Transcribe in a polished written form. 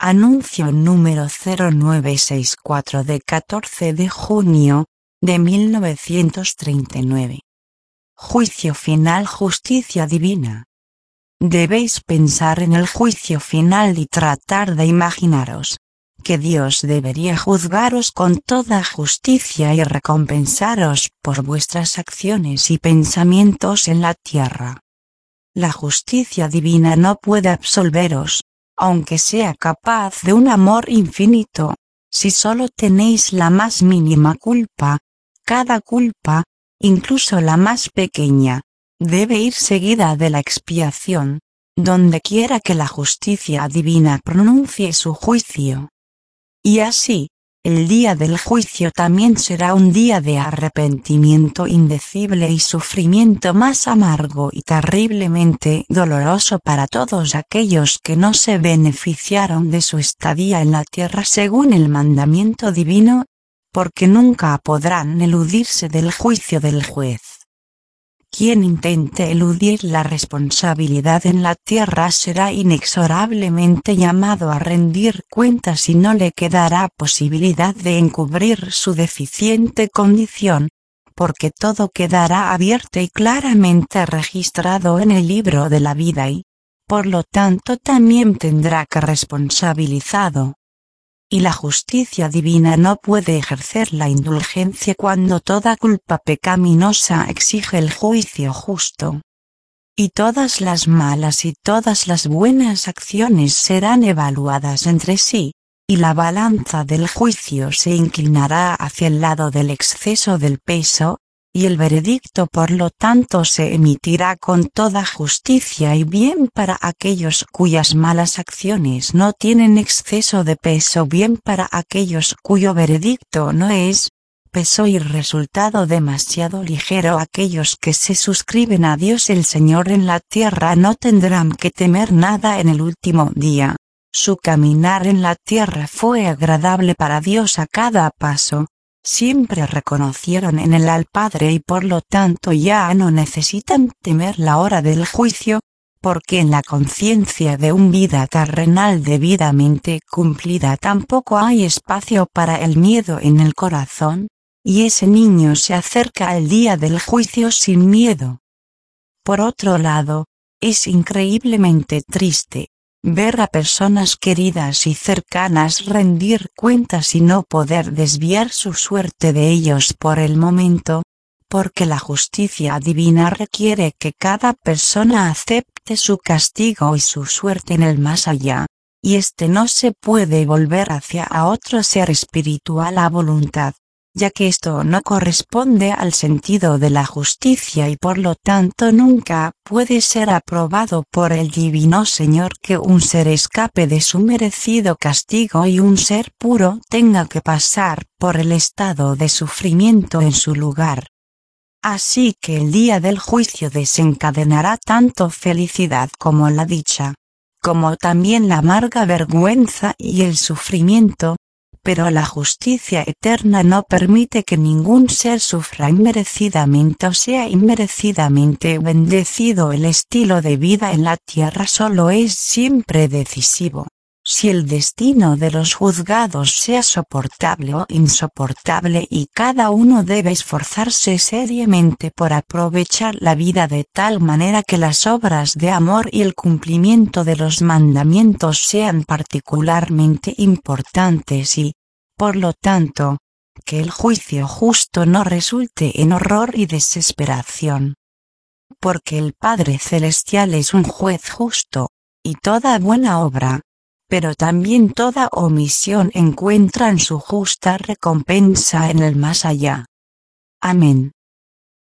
Anuncio número 0964 de 14 de junio de 1939. Juicio final, justicia divina. Debéis pensar en el juicio final y tratar de imaginaros que Dios debería juzgaros con toda justicia y recompensaros por vuestras acciones y pensamientos en la tierra. La justicia divina no puede absolveros, aunque sea capaz de un amor infinito, si solo tenéis la más mínima culpa. Cada culpa, incluso la más pequeña, debe ir seguida de la expiación, donde quiera que la justicia divina pronuncie su juicio. Y así, el día del juicio también será un día de arrepentimiento indecible y sufrimiento más amargo y terriblemente doloroso para todos aquellos que no se beneficiaron de su estadía en la tierra según el mandamiento divino, porque nunca podrán eludirse del juicio del juez. Quien intente eludir la responsabilidad en la tierra será inexorablemente llamado a rendir cuentas y no le quedará posibilidad de encubrir su deficiente condición, porque todo quedará abierto y claramente registrado en el libro de la vida y, por lo tanto, también tendrá que responsabilizado. Y la justicia divina no puede ejercer la indulgencia cuando toda culpa pecaminosa exige el juicio justo. Y todas las malas y todas las buenas acciones serán evaluadas entre sí, y la balanza del juicio se inclinará hacia el lado del exceso del peso, y el veredicto por lo tanto se emitirá con toda justicia y bien para aquellos cuyas malas acciones no tienen exceso de peso, bien para aquellos cuyo veredicto no es peso y resultado demasiado ligero. Aquellos que se suscriben a Dios el Señor en la tierra no tendrán que temer nada en el último día. Su caminar en la tierra fue agradable para Dios a cada paso. Siempre reconocieron en él al Padre y por lo tanto ya no necesitan temer la hora del juicio, porque en la conciencia de un vida terrenal debidamente cumplida tampoco hay espacio para el miedo en el corazón, y ese niño se acerca al día del juicio sin miedo. Por otro lado, es increíblemente triste ver a personas queridas y cercanas rendir cuentas y no poder desviar su suerte de ellos por el momento, porque la justicia divina requiere que cada persona acepte su castigo y su suerte en el más allá, y este no se puede volver hacia a otro ser espiritual a voluntad, ya que esto no corresponde al sentido de la justicia y por lo tanto nunca puede ser aprobado por el Divino Señor que un ser escape de su merecido castigo y un ser puro tenga que pasar por el estado de sufrimiento en su lugar. Así que el día del juicio desencadenará tanto felicidad como la dicha, como también la amarga vergüenza y el sufrimiento, pero la justicia eterna no permite que ningún ser sufra inmerecidamente o sea inmerecidamente bendecido. El estilo de vida en la tierra solo es siempre decisivo. Si el destino de los juzgados sea soportable o insoportable y cada uno debe esforzarse seriamente por aprovechar la vida de tal manera que las obras de amor y el cumplimiento de los mandamientos sean particularmente importantes y, por lo tanto, que el juicio justo no resulte en horror y desesperación. Porque el Padre Celestial es un juez justo, y toda buena obra, pero también toda omisión encuentran su justa recompensa en el más allá. Amén.